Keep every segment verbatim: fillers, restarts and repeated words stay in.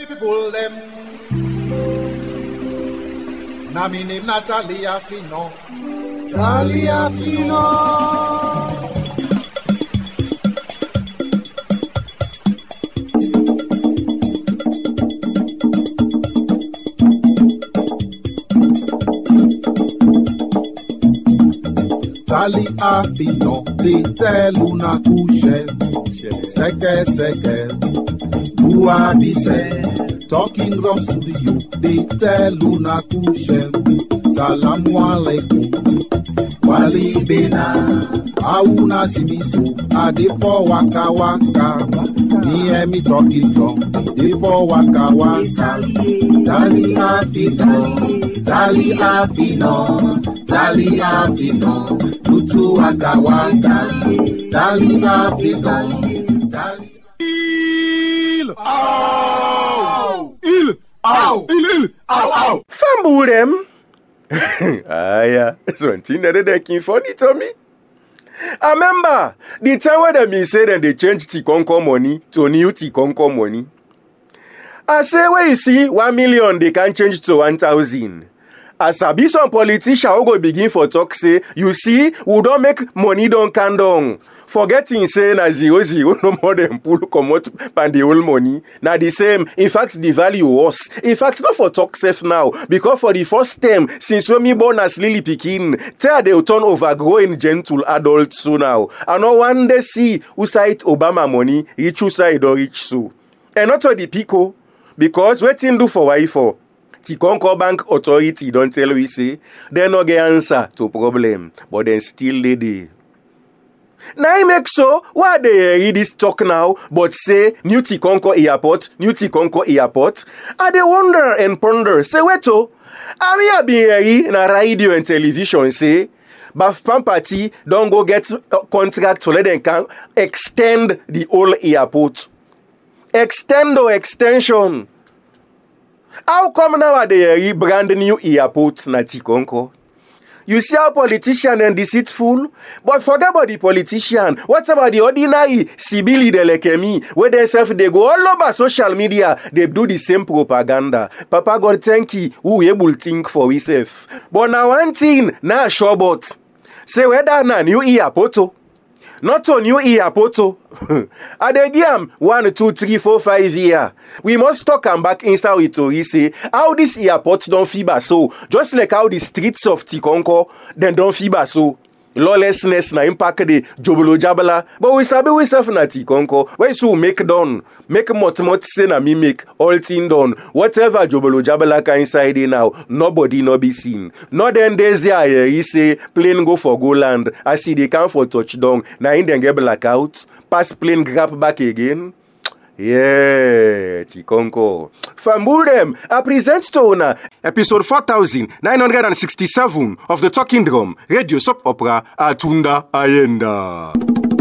people them. Na me name Natalia Fino. Natalia Fino. Natalia Fino. They tell una couche. Seke seke. Who are these? Talking drums to the youth. They tell una couche. Salamu alaikum. Wali bena. Auna simiso. Ade for waka waka. Me and me talking drum. Ade for waka waka. Tali afino. Tali afino. Tali afino. Tutu waka waka. Tali afino. Tali. Il. Ow. Il. Ow. Il. Il. Ow. Ow. Famburem. Ah, yeah. Something that they can funny to me. I remember the time when they said that they changed Tikonko money to new Tikonko money. I say, where you see one million, they can change to one thousand. As a be some politician who go begin for talk say, you see, we don't make money don't can down. Forgetting saying a zero zero no more than pull come out and the whole money. Now the same, in fact, the value was. In fact, not for talk safe now, because for the first time since when me born as Lily Pikin, tell they will turn over growing gentle adults so now. And no one day see who side Obama money, rich who side or rich so. And not for the Pico, because waiting do for why for. Tikonko Bank Authority don't tell we say, they no get answer to problem, but then still they dey. Now I make so, why they read this talk now, but say, new Tikonko Airport, new Tikonko Airport, and they wonder and ponder, say, wait oh, I mean, been hearing na radio and television say, Bafpan Party don't go get a contract to let them can extend the whole airport. Extend or extension. How come now they brand new airport na Tikonko? You see how politician and deceitful? But forget about the politician. What about the ordinary Sibili de Lekemi? Where themselves they go all over social media, they do the same propaganda. Papa God thank you, who able think for himself. But now one thing, now sure about. Say whether na new airport. Not a new airport. I dey give am one, two, three, four, five years. We must talk and back inside with Tori say how this airport don't fever so. Just like how the streets of Tikonko then don't fever so. Lawlessness na impact the Jobolo Jabala. But we sabi we self na Tikonko. Where so make done. Make mot mot say na me make all thing done. Whatever Jobolo Jabala can inside there now, nobody no be seen. Not then days here he say plane go for go land. I see they come for touchdown. Na in then get blackout. Pass plane grab back again. Yeah, Tikonko. Famburem, I present to una episode four thousand nine hundred sixty-seven of the Talking Drum Radio Soap Opera Atunda Ayenda.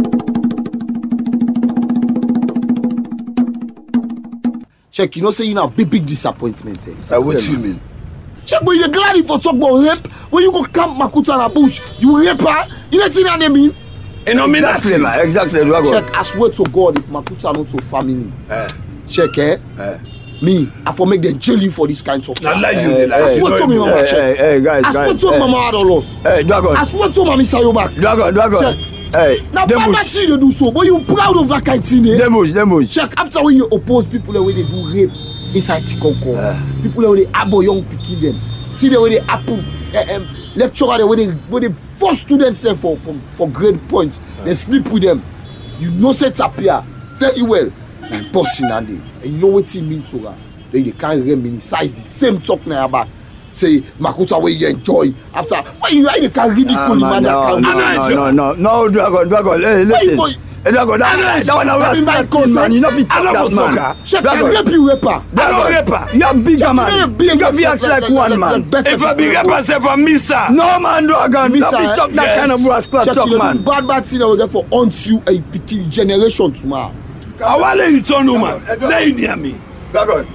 Check, you know, say you know big big disappointment. Eh? Uh, what do you mean? Check, but you're glad if you talk about rape when you go camp Makuta in a bush, you rape her. You know what I mean? You know me exactly, man. Exactly. Check, I swear to God, if Makuta not to family, eh. check, eh? eh. Me, I for make them jail you for this kind of stuff. Not like you, eh, like I swear to me, Mama, hey, check. Hey, hey, guys, I swear guys, to hey. Mama Adolos. Hey, Dragon. I swear to Mama Sayoback. Dragon, Dragon. Check. Hey, now, Baba see they do so, but you proud of that kind of thing, eh? Demos, demos. Check, after when you oppose people the way they do rape inside Tikonko, uh. people the way they abo young picking them, see the way they apple, uh, um, lecturer the way they, way they force students there for, for, for grade points, uh. they sleep with them. You know set up here very well, like bossing and they, and you know what it mean to her. Then they can't reminisce the same talk now about say Makuta where you enjoy after why you why they can ridicule man no, no, no, no, no, no, Dragon, Dragon, hey, listen. Hey, Dragon, that, that one I was talking, man. You know, be talk that man. Check, I rape you, rapper. I don't rapper. You are bigger, man. Bigger, you act like one, man. If I be rapper, say for Misa. No, man, Dragon. You be talk that kind of rascal talk, man. Bad, bad thing over there for aunt you a picking generation tomorrow. I want to you turn, man. Let you near me. Dragon.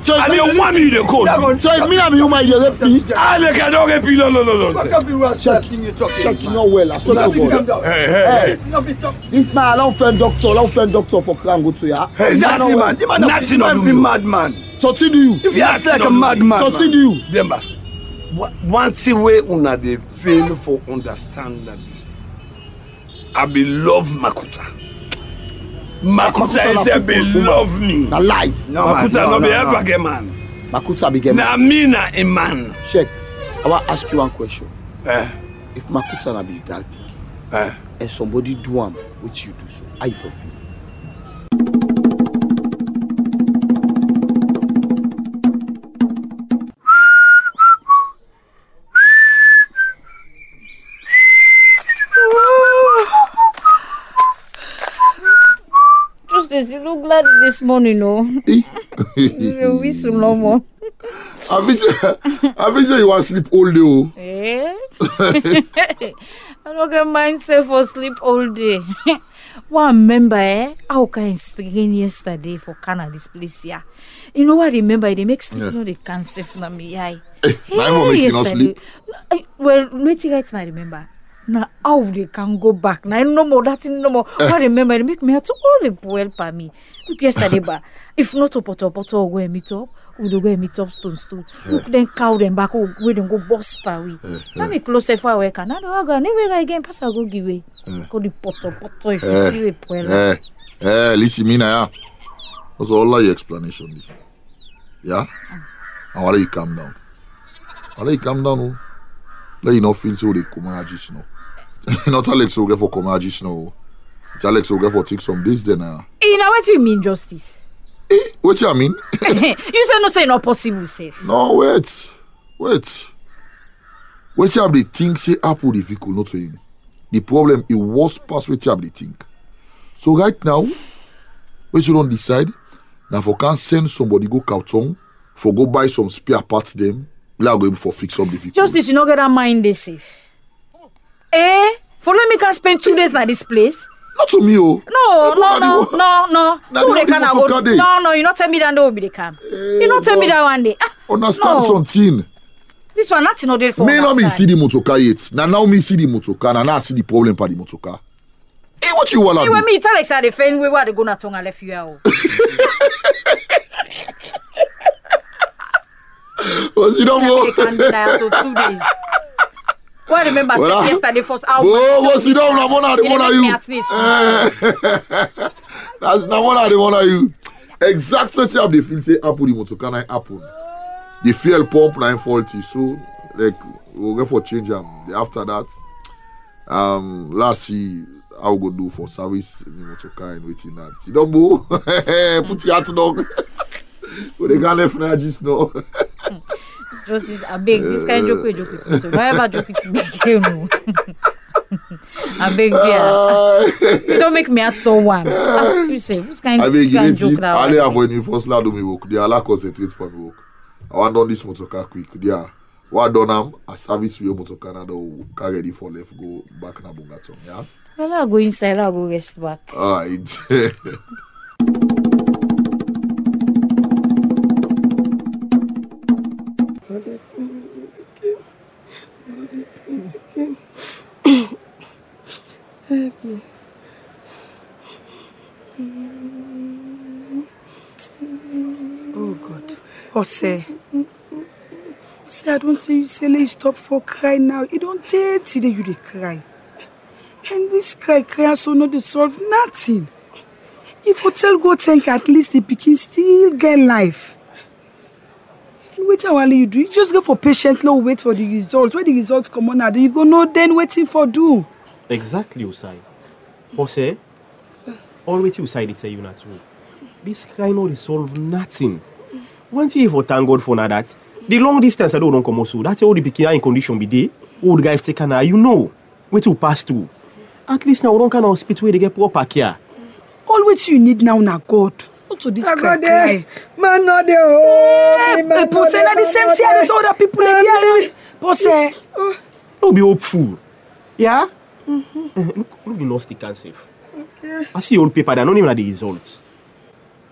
So I don't want me to call you. So if me and you might rape me. I don't rape you. No, no, no, no. Check, check, you know well. I swear to God. Hey, hey, hey. This man, I friend doctor, I friend doctor for Krango to ya. Hey, that's the man. The man, nothing of me, madman. So what do you? If you act like a madman. So what do you? Remember, once way una they fail for understand that this. I be love Makuta. Makuta is a be love me. Na lie. No, Makuta no be ever get man. Makuta be get man. Na me na a man. Check. I want to ask you one question. Eh. If Makuta na be girl pick, eh, and somebody do am, what you do so? I for feel. You look glad this morning, no? You whistle no more. I wish I wish you want to sleep all day. Eh? I don't get myself for sleep all day. One member, eh? How can I strain yesterday for Canada this place here? You know what I remember? They make sleep, yeah. No, they can't save na me. Hey, now you not sleep. Well, wait till right now, remember. Now how they can go back? Now no more that no more. Uh. I remember they make me have to all the well for me. Look yesterday, but if not up, up, up, up, go and meet up, we do go and meet up stone stone. Look then cow them back, we don't go boss pa we. Now me close if I work, and I don't go never again. Pass I go give way. Go the poto poto if you see it well. Eh, eh, listen me now. That's all your explanation. Yeah, I want you calm down. I want you calm down. Let you not feel so they come out just now. Not Alex will get for come out just now. It's Alex will get for take some days then. Uh. You know what you mean, Justice? Eh, what you mean? You said no say not possible, safe. No, wait. Wait. Wait you have the thing say Apple difficult, not saying. The problem it was past what you have the thing. So right now, when you don't decide, now for can send somebody go carton, for go buy some spare parts them, we are going for fix up the vehicle. Justice, you not get that mind they safe. Eh? For let me can spend two days at this place. Not to me, oh. No, no, no, no, no. No, they can go. No, no, you not tell me that they will be the camp. Eh, you not tell me that one day. Ah, understand no. Something. This one nothing no day for. Me not me see the motorcar yet. Now now me see the motorcar. Now now see the problem for the motorcar. Hey, what you want to do? When me tell like say the friend we were the gonna tongue left you out. Was you don't know? So two days. Well, I remember well, say yesterday first hour. Oh, was you don't know? One of the one of you. That's not one of the one of you. Exactly how they feel say Apple the motor can I happen. The fuel pump nine faulty, so like we'll go for change them. Um, after that, um, let's see how we go do for service the motor car and waiting that. You don't move. Put your hat down. So they can't left now just now. Just this, I beg, this kind of joke with joke with me. So whatever joke with me, you know. I beg you. You don't make me at no one. You say, this kind of joke now. I never when you first lad do me work. They are like concentrate for me work. I want done this motor car quick. They are what done am a service for your motor car now do car ready for left go back na Bungaton. Yeah. Well, I'll go inside. I'll go rest back. Alright. Oh God. Jose. Jose, I don't tell you, say, let you stop for cry now. You don't tell today you they cry. And this cry, cry so not to solve nothing. If you tell God think at least the pikin still get life. And wait how you do. You just go for patiently wait for the result. When the results come on, you go no then waiting for do. Exactly, Usai. Jose, sir. All waiting Usai did say you not true. This cry no resolve nothing. Once you for thank God for now that the long distance I don't come also. That's all the pikin in condition be there. Old guys take now, you know. Wait to pass through. At least now we don't kind of hospital where they get proper care. All what you need now na God. Not to this cry. cry. Man not there. Oh, man. Pose na the same thing as other people there. Pose. Don't be hopeful. Yeah? Mm-hmm. Look, look the nurse can safe. Okay. I see old paper that don't even have the results.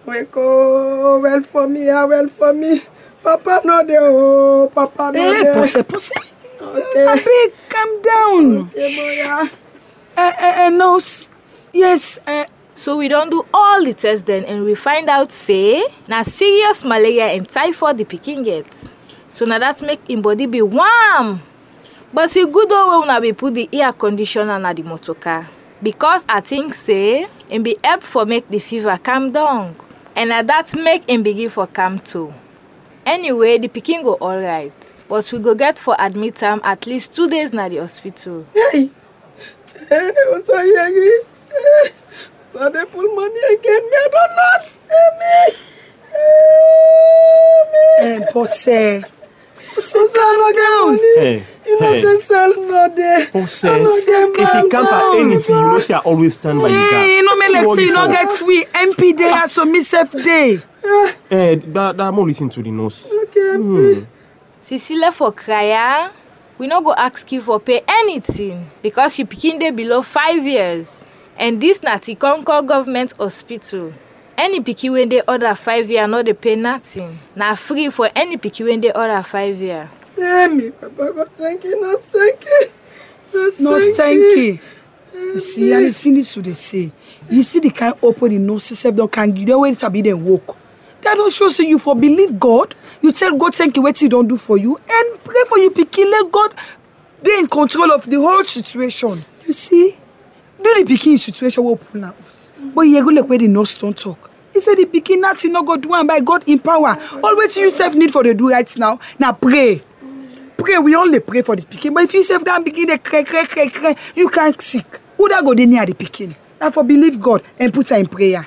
Wake oh, well for me, ah, well for me. Papa no de oh, Papa no Eh, de. pose, pose. Okay. Abi, calm down. Okay, boy. Eh, eh, eh, nurse. Yes, eh. So we don't do all the tests then and we find out say na serious malaria and typhoid the pikin get. So now that make him body be warm. But it's good though when we put the air conditioner na the motor car. Because I think say it be help for make the fever calm down. And na that make him begin for calm too. Anyway, the pikin go alright. But we go get for admit him at least two days na the hospital. Hey, hey, what's up, Yagi? So they pull money again, me I don't know. Hey, me. Hey, me. Eh, pose. Pose, no get money. Hey, You know, hey. say sell no day. Pose. I no get If you man can't down. buy anything, you know say I always stand by you guy. Hey, no me like say you no get sweet. M P day, so me self day. Eh, that that more listen to the nurse. Okay, Hmm. Cecilia for cry, we no go ask you for pay anything because you pikin dey below five years. And this na Tikonko government hospital. Any pikin when they order five year no dey pay nothing. Na free for any pikin when they order five year. Yeah, me, Papa, God, thank you, no, thank you. No, No, thank you. You see, and you see this to they say. You see the kind open the nose self don't can you know when it's a bit then walk. That don't show say you for believe God. You tell God thank you what he don't do for you and pray for you pikin let God they in control of the whole situation. You see? Do the pikin situation will open up. But you go like where the nurse don't talk. He said the pikin nothing no go do one by God in power. All what you self need for the do right now. Now pray. Pray, we only pray for the pikin. But if you self can begin to cry, cry, cry, cry, you can't sick. Who that go there near the pikin? Now for believe God and put her in prayer.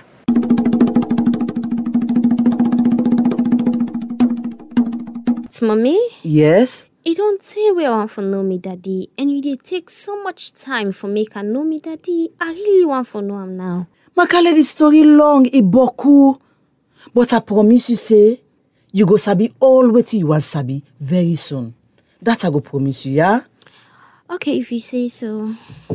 Mommy, Yes? you don't say where I want for know me daddy, and you did take so much time for make her know me daddy. I really want for know him now. Makale the story long, e boku. But I promise you say, you go sabi all what you want sabi very soon. That I go promise you, yeah? Okay, if you say so.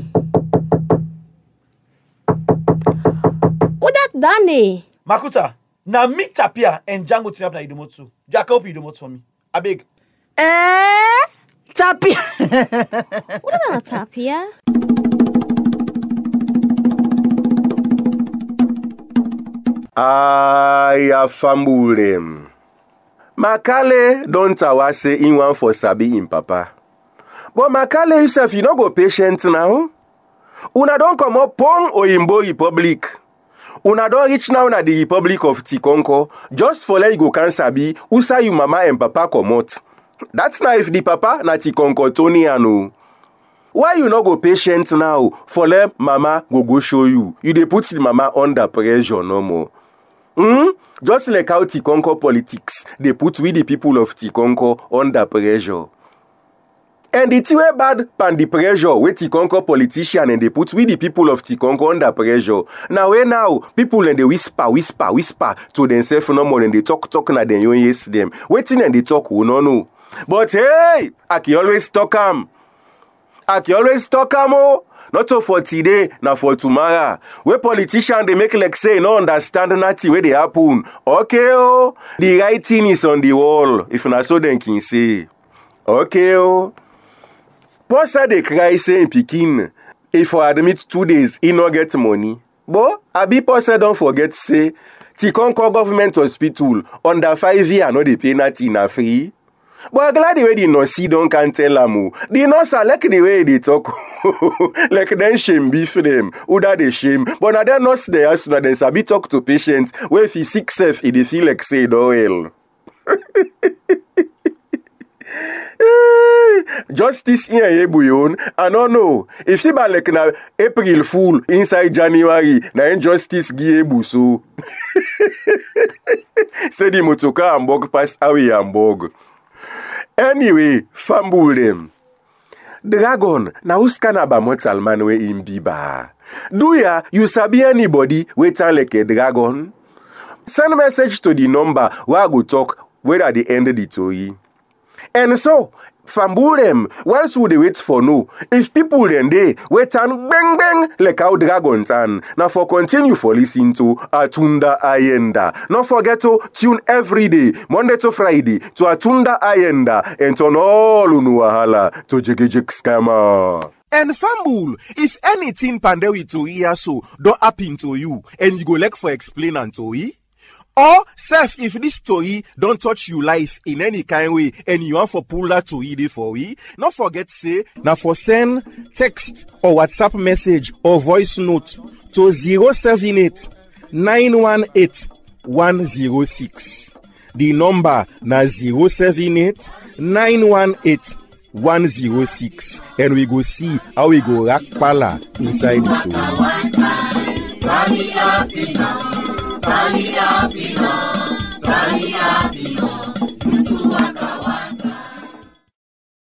What that Danny? Makuta, na me Tapia and Django team up na Idomot too. Jack help Idomot for me. I beg. Eh? Tapia. What about Tapia? I fumble them. Makale don't tawa say in one for sabi in papa. But Makale himself, you no go patient now. Una don't come up pong Oyimbo Republic. Una don't reach now na the Republic of Tikonko just for let you go can sabi usa you mama and papa come out. That's now if the papa na Tikonko Tony ano. Why you no go patient now for let mama go go show you? You dey put the mama under pressure no more. Hmm? Just like how Tikonko politics, they put we the people of Tikonko under pressure. And it's way bad pan the pressure with Tikonko politician and they put we the people of Tikonko under pressure. Now where now people and they whisper, whisper, whisper to themselves no more and they talk, talk and then you yes them. Waiting and they talk, we no know. But hey, I can always talk am. I can always talk am oh. Not so for today, now for tomorrow. Where politicians they make like say no understand nothing where they happen. Okay oh, the writing is on the wall. If not so then can say. Okay oh. Posa they cry say in Pekin, if I admit two days, he no get money. But Abi Posa don't forget say, Tikonko government hospital under five year no they pay nothing na free. But I'm glad the way the nurse don't can tell them. The nurse are like the way they talk. Like then shame beef them. Who that they shame. But now they're nurse they ask now then sabi talk to patients where if he sick self, he dey feel like say it all well. Justice in a buyon, I don't know. If she like na April Fool inside January, na injustice give so. Say the motoka Hamburg pass away Hamburg. Anyway, fumble them. Dragon, na uskana ba mortal man we in biba. Do ya, you sabi anybody we turn like a dragon? Send message to the number where I go talk where at the end of the story. And so, fambul them whilst we dey wait for no. If people then dey wait and bang bang like how dragon tan. Now for continue for listening to Atunda Ayenda. Not forget to tune every day, Monday to Friday, to Atunda Ayenda and turn all unuahala to Jigijik Scammer. And fambul, if anything pandewi to hear so don't happen to you and you go like for explain and to it. Or self, if this story don't touch you life in any kind way and you want for pull that to read it for we, not forget say now for send text or WhatsApp message or voice note to zero seven eight nine one eight one zero six. The number na zero seven eight nine one eight one zero six and we go see how we go rack pala inside the story.